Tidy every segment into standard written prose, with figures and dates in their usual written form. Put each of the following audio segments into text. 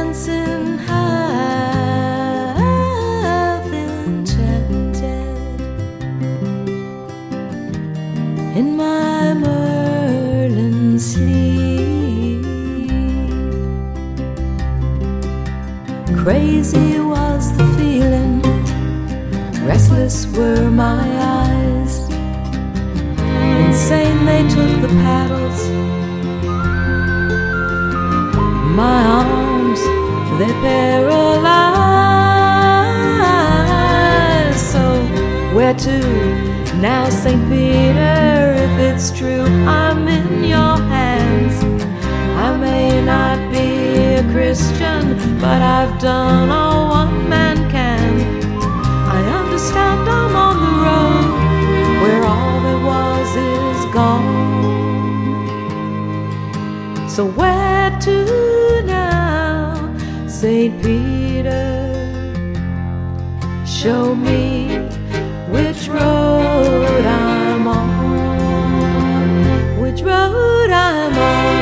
romance in half enchanted in my Merlin sleep. Crazy was the feeling, restless were my eyes, insane they took the paddles, my arms they paralyzed. So where to now, St. Peter, if it's true I'm in your hands? I may not be a Christian, but I've done all one man can. I understand I'm on the road where all there was is gone. So where to now, St. Peter? Show me which road I'm on, which road I'm on.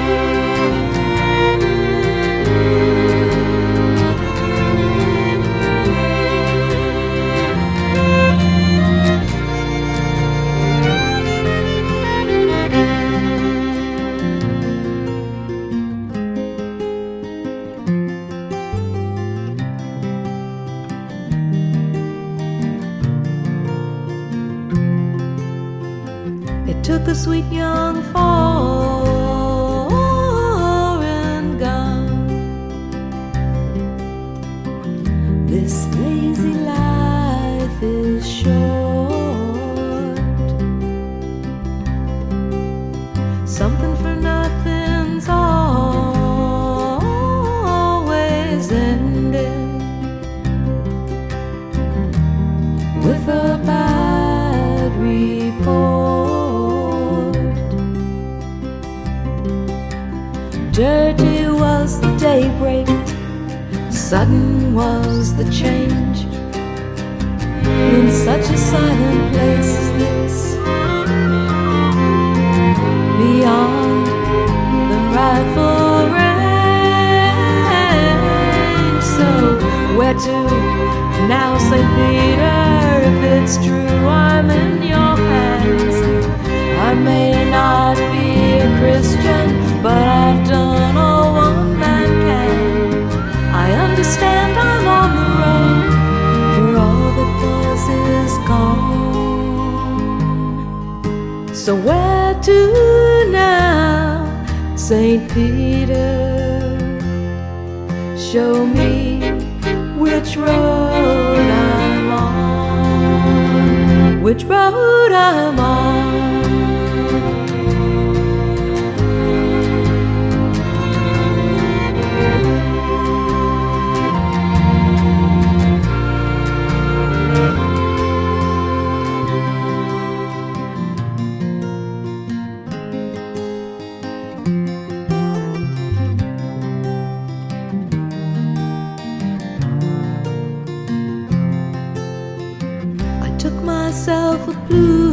Took a sweet young foreign gun. This lazy life is short. Something for nothing's always ending with a bad report. Dirty was the daybreak, sudden was the change. In such a silent place as this, beyond the rifle range. So where to now, St. Peter? If it's true I'm in your hands. I may not be a Christian, but I've done all one man can. I understand I'm on the road where all that was is gone. So where to now, St. Peter? Show me which road I'm on, which road I'm on. Took myself a blue